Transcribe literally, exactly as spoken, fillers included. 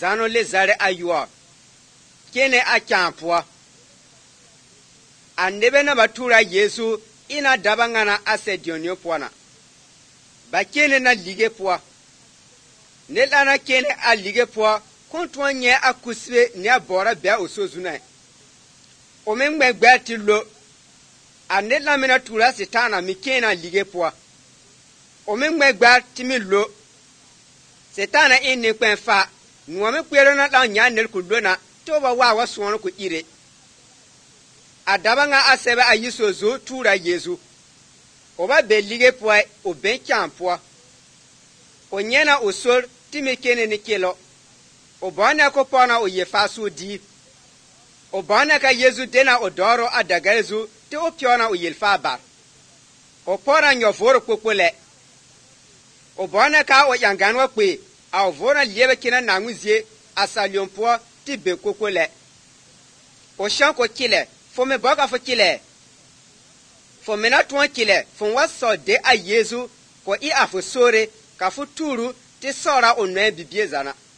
zano le zare ayuwa kene a kyanpoa a nebe na batura Yesu ina daba ngana a sedionyo poana ba kene na lige poa ne lana kene a lige poa kontuan nye a kusbe ne a bora bia osozuna o mengbe gbati lo a ne lamina tura sitana mi kene a lige poa o mengbe gbati mi lo sitana inni kwen fa nuwame kwero na la nya nel kulona to ba wa wa suwono ku ire adaba nga asebe ayiso zo tura Yesu oba belige poa o ben champoa o nyena o sol timi kene ni kelo o bana ko pona o ye faso di o bana ka Yesu dena o doro adaga Yesu te o piona o yelfa bar o pora nyoforo kokole o bana ka o yanganwa kwe a vora liebe kina nanguzie asaliompoa ti be kokole o shanko kile fo me boga fo kile fo mena tuan kile fo waso de a Yesu ko i afo sore ka fo turu ti sora o nwe bibie zana